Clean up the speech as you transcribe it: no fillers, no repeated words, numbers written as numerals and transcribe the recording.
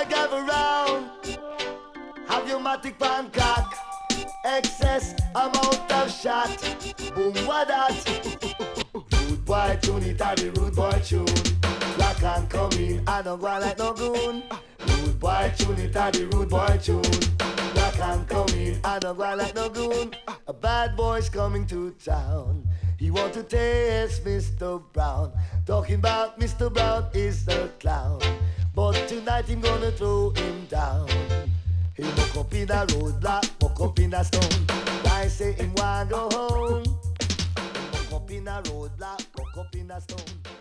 boy gather round. Have your matic pancake. Excess amount of shot. Boom, what that? Rude boy tune it and the rude boy tune. Black and come in, I don't go like no goon. Rude boy tune it and the rude boy tune. Black and come in, I don't go like no goon. A bad boy's coming to town. He want to taste Mr. Brown. Talking about Mr. Brown is the clown. But tonight him gonna throw him down. He woke up in a roadblock, woke up in a stone. I say him want go home. He woke up in a roadblock, woke up in a stone.